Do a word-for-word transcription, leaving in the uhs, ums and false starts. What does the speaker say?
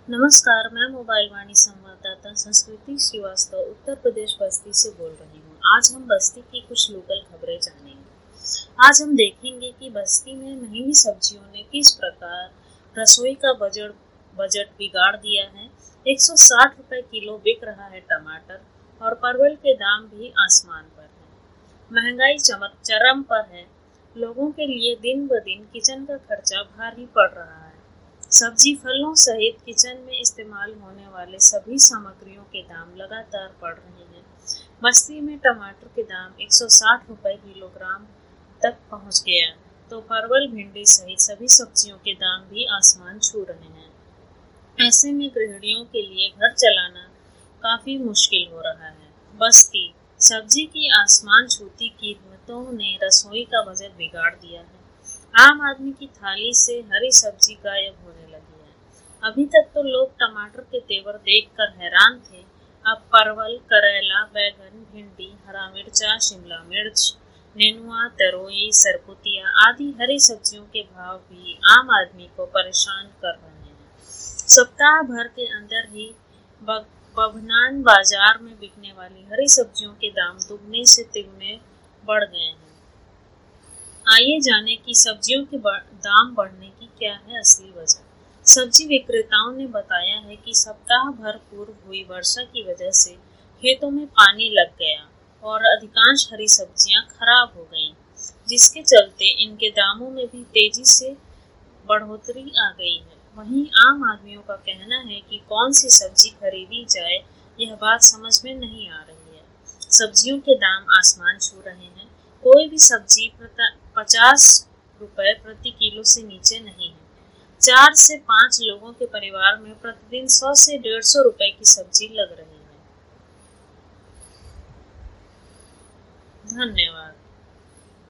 नमस्कार, मैं मोबाइल वाणी संवाददाता संस्कृति श्रीवास्तव उत्तर प्रदेश बस्ती से बोल रही हूँ। आज हम बस्ती की कुछ लोकल खबरें जानेंगे। आज हम देखेंगे कि बस्ती में महंगी सब्जियों ने किस प्रकार रसोई का बजट बजट बिगाड़ दिया है। एक सौ साठ रुपए किलो बिक रहा है टमाटर और परवल के दाम भी आसमान पर है। महंगाई चरम पर है। लोगों के लिए दिन ब दिन किचन का खर्चा भारी पड़ रहा है। सब्जी फलों सहित किचन में इस्तेमाल होने वाले सभी सामग्रियों के दाम लगातार बढ़ रहे हैं। बस्ती में टमाटर के दाम एक सौ साठ रुपए किलोग्राम तक पहुंच गया, तो परवल भिंडी सहित सभी सब्जियों के दाम भी आसमान छू रहे हैं। ऐसे में गृहिणियों के लिए घर चलाना काफी मुश्किल हो रहा है। बस्ती सब्जी की आसमान छूती कीमतों ने रसोई का बजट बिगाड़ दिया है। आम आदमी की थाली से हरी सब्जी गायब होने लगी है। अभी तक तो लोग टमाटर के तेवर देखकर हैरान थे। अब परवल, करेला, बैगन, भिंडी, हरा मिर्चा, शिमला मिर्च, नेनुआ, तरोई, सरपुतिया आदि हरी सब्जियों के भाव भी आम आदमी को परेशान कर रहे हैं। सप्ताह भर के अंदर ही बभनान बाजार में बिकने वाली हरी सब्जियों के दाम दुगने से तिगुने बढ़ गए हैं। आइए जाने कि सब्जियों के दाम बढ़ने की क्या है असली वजह। सब्जी विक्रेताओं ने बताया है कि सप्ताह भर पूर्व हुई वर्षा की वजह से खेतों में पानी लग गया और अधिकांश हरी सब्जियां खराब हो गईं, जिसके चलते इनके दामों में भी तेजी से बढ़ोतरी आ गई है। वहीं आम आदमियों का कहना है कि कौन सी सब्जी खरीदी जाए, यह बात समझ में नहीं आ रही है। सब्जियों के दाम आसमान छू रहे हैं। कोई भी सब्जी पचास रुपए प्रति किलो से नीचे नहीं है। चार से पाँच लोगों के परिवार में प्रतिदिन सौ से डेढ़ सौ रुपए की सब्जी लग रही है। धन्यवाद।